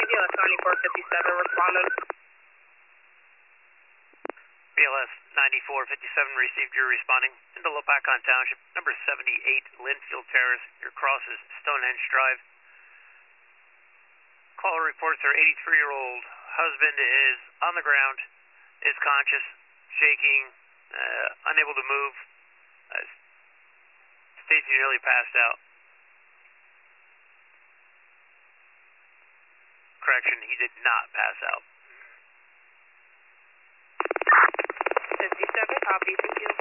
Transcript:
BLS 9457 responded. BLS 9457 received your responding into Lopakon Township, number 78 Linfield Terrace. Your cross is Stonehenge Drive. Caller reports her 83-year-old husband is on the ground, is conscious, shaking, unable to move. States he nearly passed out. Correction, he did not pass out. 57, copy, thank you.